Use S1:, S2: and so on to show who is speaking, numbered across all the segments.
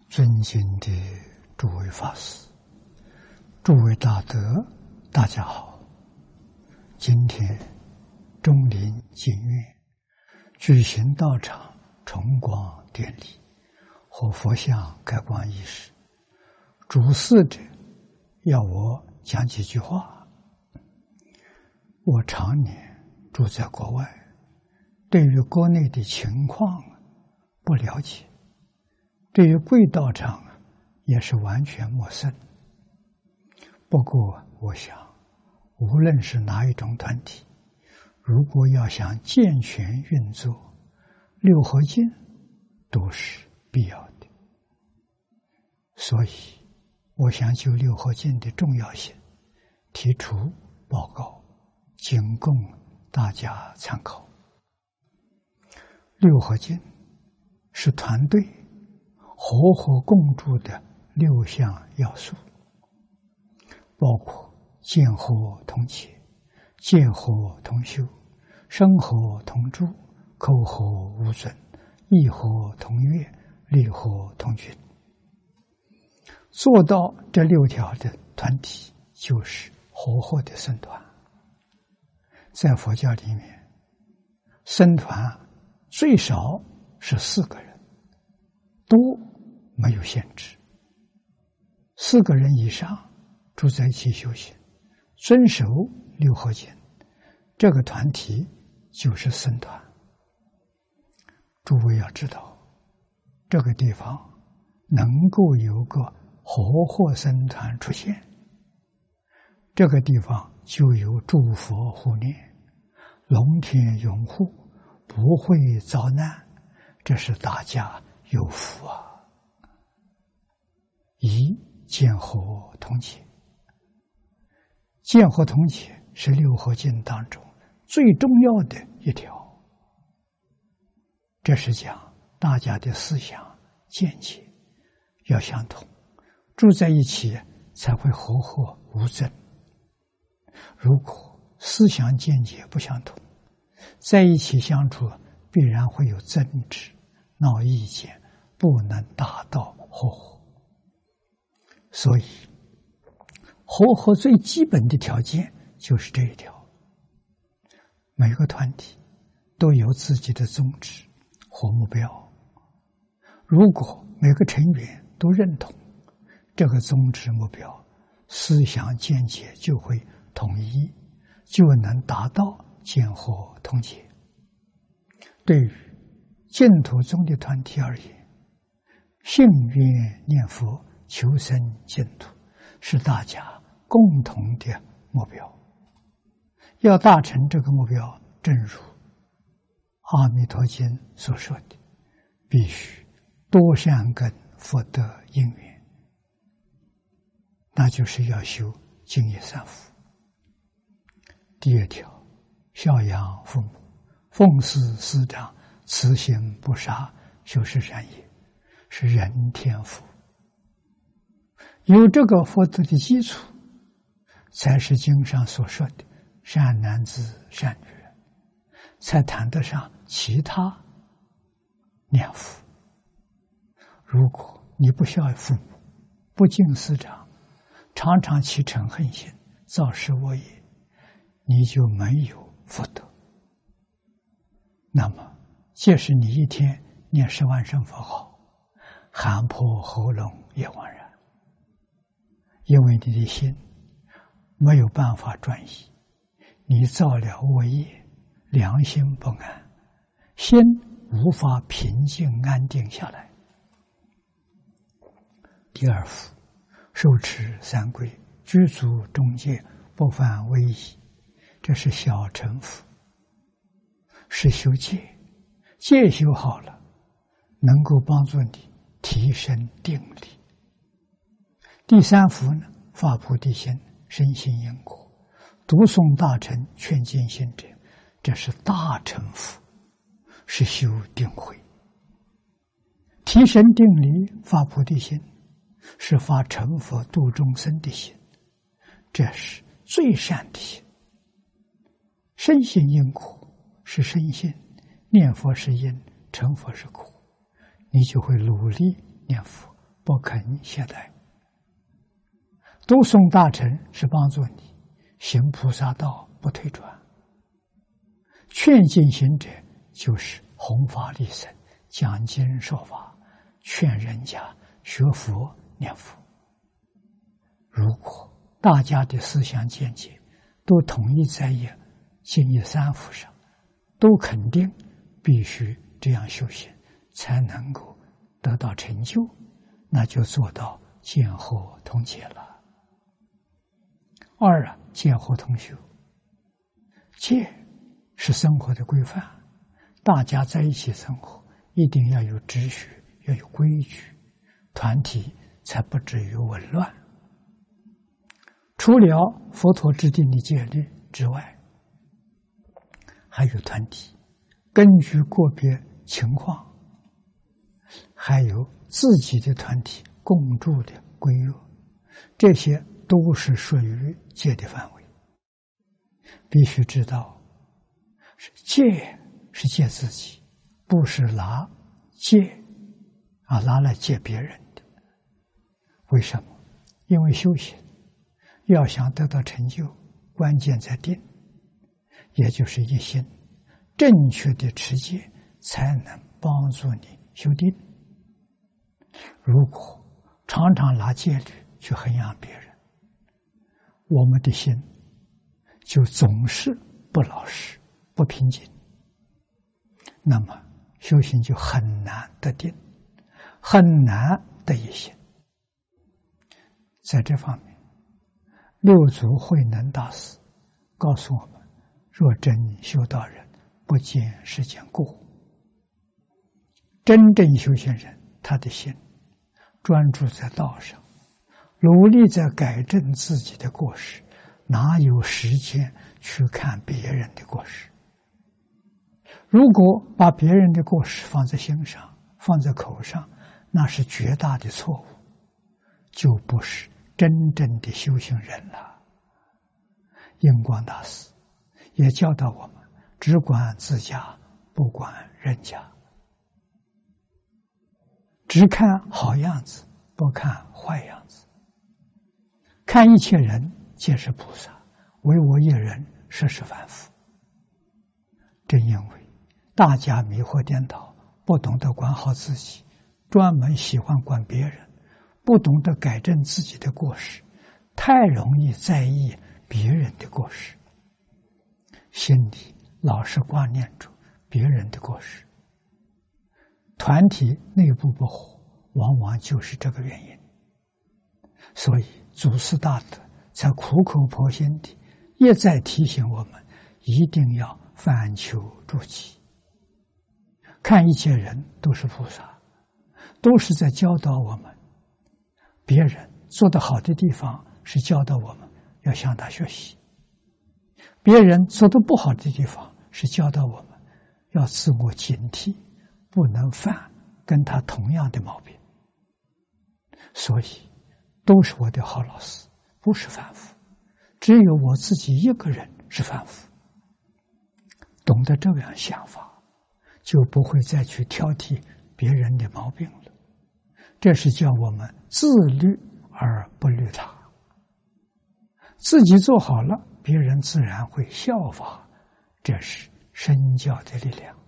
S1: 尊敬的诸位法师、诸位大德，大家好。今天中林净院举行道场重光典礼和佛像开光仪式，主事者要我讲几句话。我常年住在国外，对于国内的情况不了解，对于贵道场也是完全陌生。不过我想，无论是哪一种团体，如果要想健全运作，六合敬都是必要的。所以我想就六合敬的重要性提出报告，仅供大家参考。六合敬是团队和合共筑的六项要素，包括见合同解、见合同修、身合同住、口合无损、意合同悦、力合同均。做到这六条的团体，就是和合的僧团。在佛教里面，僧团最少是4个人，多没有限制。4个人以上住在一起修行，遵守六合敬，这个团体就是僧团。诸位要知道，这个地方能够有个和合僧团出现，这个地方就有诸佛护念，龙天拥护，不会遭难，这是大家有福啊！一见合同解，见合同解是六合敬当中最重要的一条。这是讲大家的思想见解要相同，住在一起才会和合无争。如果思想见解不相同，在一起相处必然会有争执、闹意见，不能达到和合。所以和合最基本的条件就是这一条。每个团体都有自己的宗旨和目标，如果每个成员都认同这个宗旨目标，思想见解就会统一，就能达到见合同解。对于净土宗的团体而言，信愿念佛求生净土是大家共同的目标。要达成这个目标，正如《阿弥陀经》所说的，必须多善根福德因缘，那就是要修净业三福。第2条，孝养父母，奉事师长，慈行不杀，修持善业，是人天福。有这个福德的基础，才是经上所说的善男子善女人，才谈得上其他念福。如果你不孝父母，不敬师长，常常起嗔恨心，造施恶业，你就没有福德。那么即使你一天念10万声佛号，喊破喉咙也枉然，因为你的心没有办法转移，你造了恶业，良心不安，心无法平静安定下来。第2福，受持三规，居足中戒，不犯威仪，这是小乘福，是修戒，戒修好了，能够帮助你提升定力。第3福呢，发菩提心，深信因果，读诵大乘劝进行者，这是大乘福，是修定慧。提升定力，发菩提心，是发成佛度众生的心，这是最善的心。深信因果是深信，念佛是因，成佛是果，你就会努力念佛， 不肯懈怠。读诵大乘是帮助你行菩萨道不退转，劝进行者就是弘法利生、讲经说法，劝人家学佛念佛。如果大家的思想见解都统一在净业三福上，都肯定必须这样修行才能够得到成就，那就做到见惑同解了。二见惑同修。戒是生活的规范，大家在一起生活一定要有秩序，要有规矩，团体才不至于紊乱。除了佛陀制定的戒律之外，还有团体根据个别情况，还有自己的团体共住的规约，这些都是属于戒的范围。必须知道，戒是戒自己，不是拿戒拿来戒别人的。为什么？因为修行要想得到成就，关键在定，也就是一心。正确的持戒才能帮助你修定。如果常常拿戒律去衡量别人，我们的心就总是不老实、不平静，那么修行就很难得定，很难得一心。在这方面，六祖慧能大师告诉我们：若真修道人，不见世间过。真正修行人，他的心专注在道上，努力在改正自己的过失，哪有时间去看别人的过失？如果把别人的过失放在心上，放在口上，那是绝大的错误，就不是真正的修行人了。印光大师也教导我们，只管自家，不管人家，只看好样子，不看坏样子。看一切人皆是菩萨，唯我一人实是凡夫。正因为大家迷惑颠倒，不懂得管好自己，专门喜欢管别人，不懂得改正自己的过失，太容易在意别人的过失，心里老是挂念着别人的过失，团体内部不和，往往就是这个原因。所以祖师大德才苦口婆心地一再提醒我们，一定要反求诸己，看一切人都是菩萨，都是在教导我们，别人做得好的地方是教导我们要向他学习，别人做得不好的地方是教导我们要自我警惕，不能犯跟他同样的毛病。所以都是我的好老师，不是凡夫，只有我自己一个人是凡夫。懂得这样想法，就不会再去挑剔别人的毛病了。这是叫我们自律而不律他，自己做好了，别人自然会效法，这是身教的力量。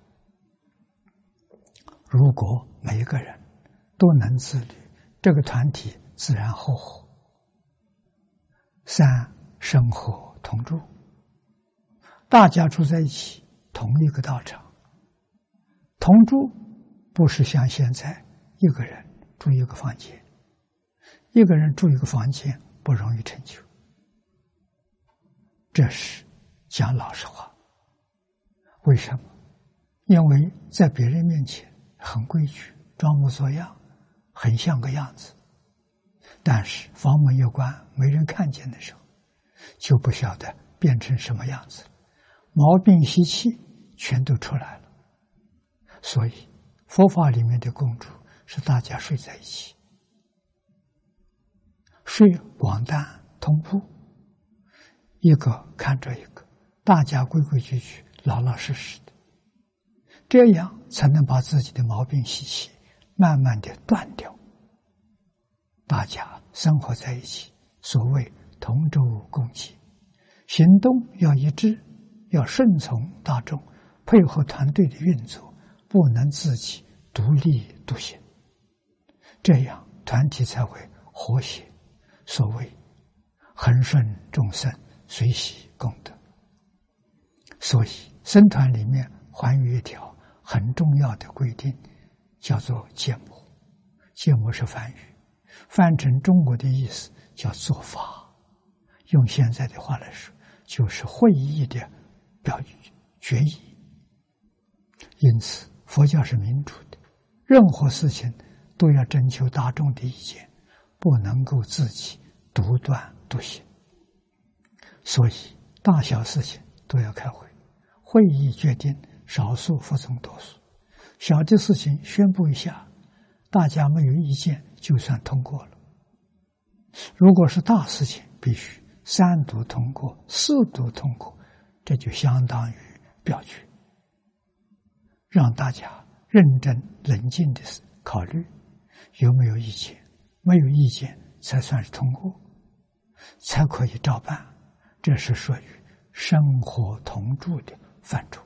S1: 如果每一个人都能自律，这个团体自然和合。三，生活同住，大家住在一起，同一个道场。同住不是像现在一个人住一个房间，一个人住一个房间不容易成就，这是讲老实话。为什么？因为在别人面前很规矩，装模作样，很像个样子，但是房门一关，没人看见的时候，就不晓得变成什么样子，毛病习气全都出来了。所以佛法里面的共住是大家睡在一起，睡广淡同铺，一个看着一个，大家规规矩矩，老老实实的，这样才能把自己的毛病习气慢慢的断掉。 大家生活在一起，所谓同舟共济，行动要一致，要顺从大众，配合团队的运作，不能自己独立独行，这样团体才会和谐。所谓恒顺众生，随喜功德。所以僧团里面还有一条很重要的规定，叫做戒摩。戒摩是梵语，翻成中国的意思叫做法，用现在的话来说，就是会议的决议。因此佛教是民主的，任何事情都要征求大众的意见，不能够自己独断独行。所以大小事情都要开会，会议决定，少数服从多数。小的事情宣布一下，大家没有意见就算通过了。如果是大事情，必须3读通过、4读通过，这就相当于表决，让大家认真冷静的考虑有没有意见，没有意见才算是通过，才可以照办。这是属于生活同住的范畴，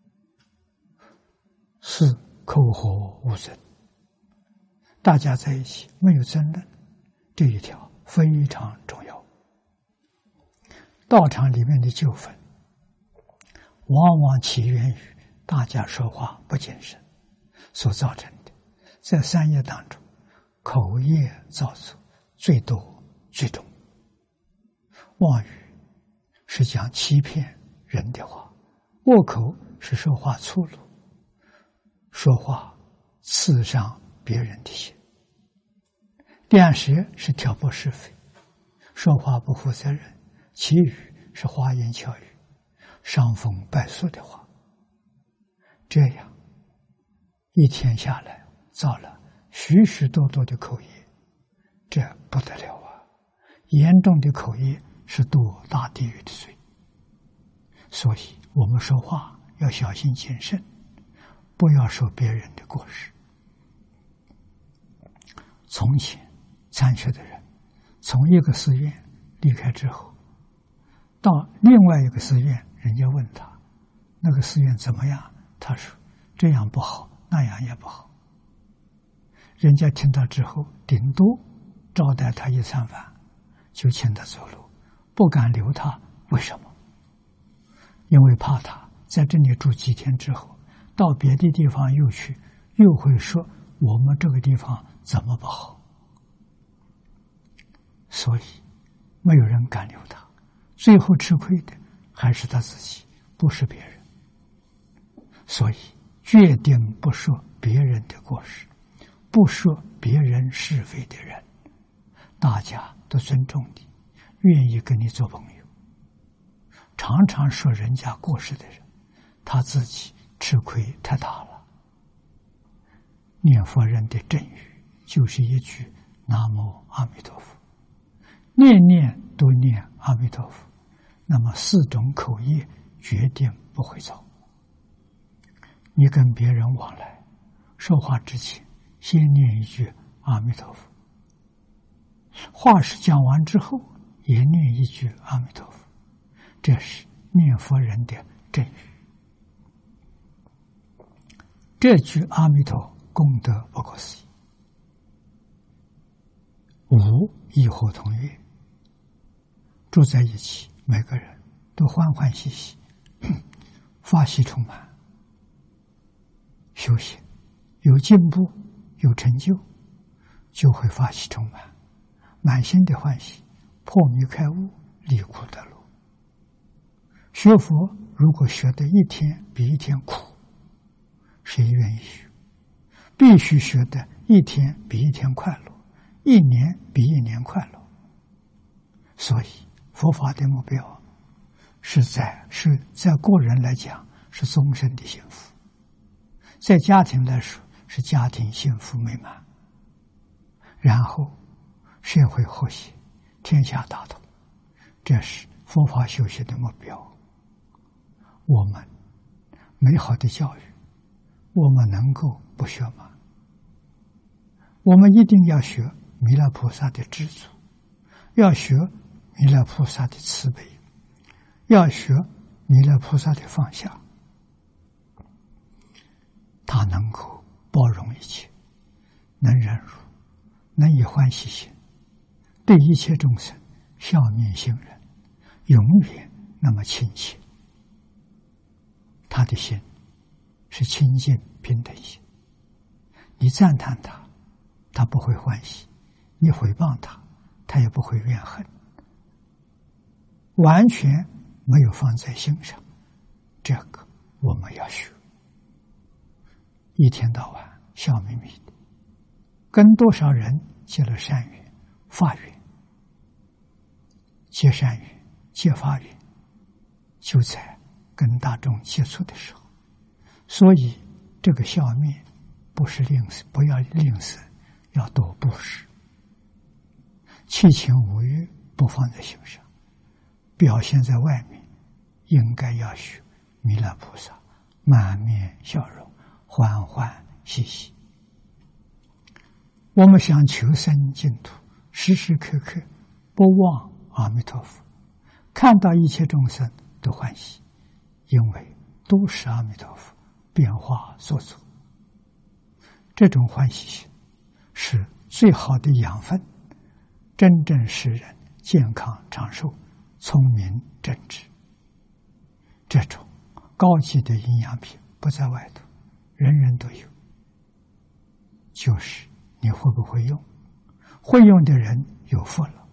S1: 是口和无争，大家在一起没有争论，这一条非常重要。道场里面的纠纷往往起源于大家说话不谨慎所造成的。在3业当中，口业造作最多最重。妄语是讲欺骗人的话，恶口是说话粗鲁，说话刺伤别人的心，两舌是挑拨是非，说话不负责任，其余是花言巧语，伤风败俗的话。这样一天下来造了许许多多的口业，这不得了啊！严重的口业是堕大地狱的罪。所以我们说话要小心谨慎，不要说别人的过失。从前参学的人从一个寺院离开之后，到另外一个寺院，人家问他那个寺院怎么样，他说这样不好，那样也不好。人家听到之后，顶多招待他一餐饭，就请他走路，不敢留他。为什么？因为怕他在这里住几天之后，到别的地方又去，又会说我们这个地方怎么不好，所以没有人敢留他。最后吃亏的还是他自己，不是别人。所以决定不说别人的过失，不说别人是非的人，大家都尊重你，愿意跟你做朋友。常常说人家过失的人，他自己吃亏太大了。念佛人的正语就是一句南无阿弥陀佛，念念都念阿弥陀佛，那么4种口业决定不会造。你跟别人往来说话之前，先念一句阿弥陀佛，话是讲完之后也念一句阿弥陀佛，这是念佛人的正语。这句阿弥陀功德不可思议。5异火同乐，住在一起，每个人都欢欢喜喜，法喜充满，修行有进步有成就，就会法喜充满，满心的欢喜，破迷开悟，离苦得乐。学佛如果学得一天比一天苦，谁愿意学？必须学得一天比一天快乐，一年比一年快乐。所以佛法的目标是在个人来讲是终身的幸福，在家庭来说是家庭幸福美满，然后社会和谐，天下大同，这是佛法修行的目标。我们美好的教育，我们能够不学吗？我们一定要学弥勒菩萨的知足，要学弥勒菩萨的慈悲，要学弥勒菩萨的放下。他能够包容一切，能忍辱，能以欢喜心对一切众生笑面行人，永远那么亲切。他的心是清净平等心，你赞叹他，他不会欢喜；你诽谤他，他也不会怨恨，完全没有放在心上。这个我们要学，一天到晚笑眯眯的，跟多少人结了善缘、法缘，结善缘、结法缘，就在跟大众接触的时候。所以这个笑面不是吝啬，不要吝啬，要多布施，七情五欲不放在心上，表现在外面，应该要学弥勒菩萨满面笑容，欢欢喜喜。我们想求生净土，时时刻刻不忘阿弥陀佛，看到一切众生都欢喜，因为都是阿弥陀佛变化所作。这种欢喜心是最好的养分，真正使人健康长寿、聪明正直。这种高级的营养品不在外头，人人都有，就是你会不会用？会用的人有福了。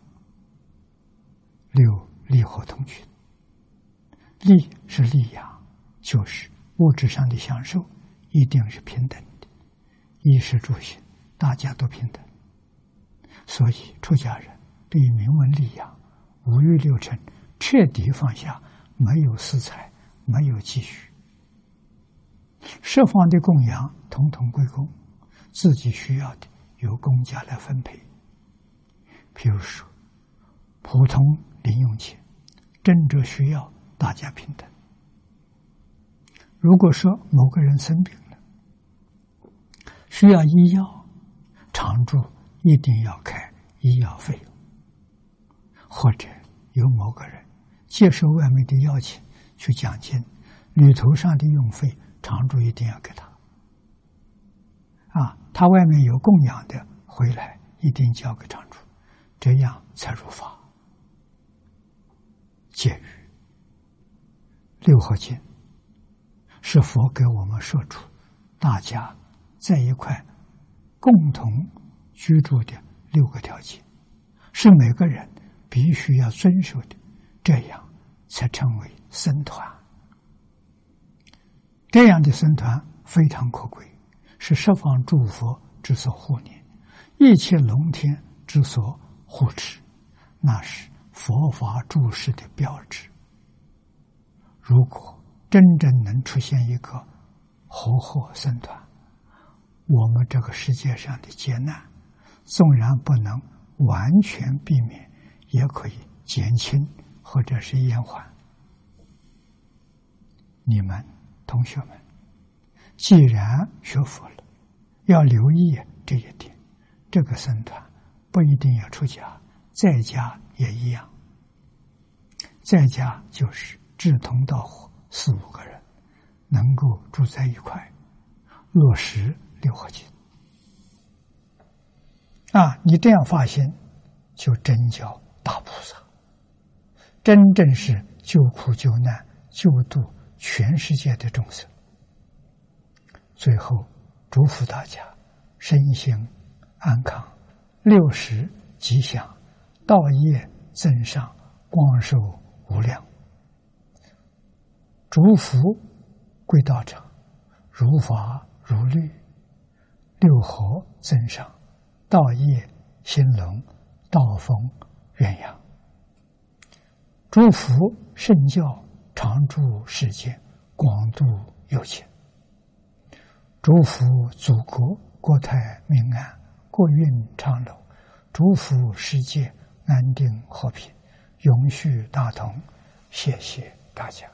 S1: 六利和同群，利是利养，就是物质上的享受一定是平等的，衣食住行大家都平等。所以出家人对于名闻利养、五欲六尘彻底放下，没有私财，没有积蓄，十方的供养统统归公，自己需要的由公家来分配。譬如说普通零用钱，真正需要大家平等。如果说某个人生病了，需要医药，常住一定要开医药费用，或者有某个人接受外面的邀请去讲经，旅途上的用费常住一定要给他。他外面有供养的回来一定交给常住，这样才入法。戒语六合敬是佛给我们说出大家在一块共同居住的6个条件，是每个人必须要遵守的，这样才称为僧团。这样的僧团非常可贵，是十方诸佛之所护念，一切龙天之所护持，那是佛法住世的标志。如果真正能出现一个活佛僧团，我们这个世界上的劫难纵然不能完全避免，也可以减轻或者是延缓。你们同学们既然学佛了，要留意这一点。这个僧团不一定要出家，在家也一样。在家就是志同道合4、5个人能够住在一块，落实六合敬。你这样发心，就真叫大菩萨，真正是救苦救难、救度全世界的众生。最后祝福大家身心安康，60吉祥，道业增上，光寿无量。祝福归道场，如法如律，6合增上，道业兴隆，道风远扬。祝福圣教常住世间，广度有情。祝福祖国国泰民安，国运昌隆。祝福世界安定和平，永续大同。谢谢大家。